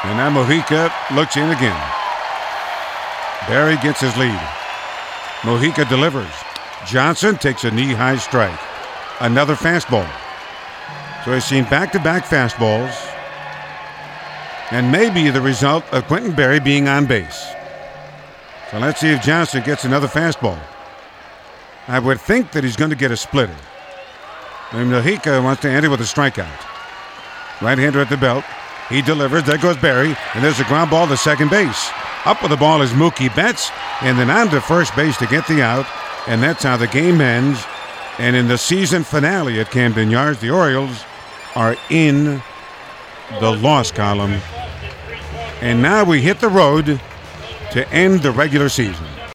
And now Mojica looks in again. Barry gets his lead. Mojica delivers. Johnson takes a knee-high strike. Another fastball. So he's seen back-to-back fastballs. And maybe the result of Quentin Berry being on base. So let's see if Johnson gets another fastball. I would think that he's going to get a splitter. And Mojica wants to enter with a strikeout. Right-hander at the belt. He delivers. There goes Berry. And there's a ground ball to second base. Up with the ball is Mookie Betts. And then on to first base to get the out. And that's how the game ends. And in the season finale at Camden Yards, the Orioles are in the loss column. And now we hit the road to end the regular season.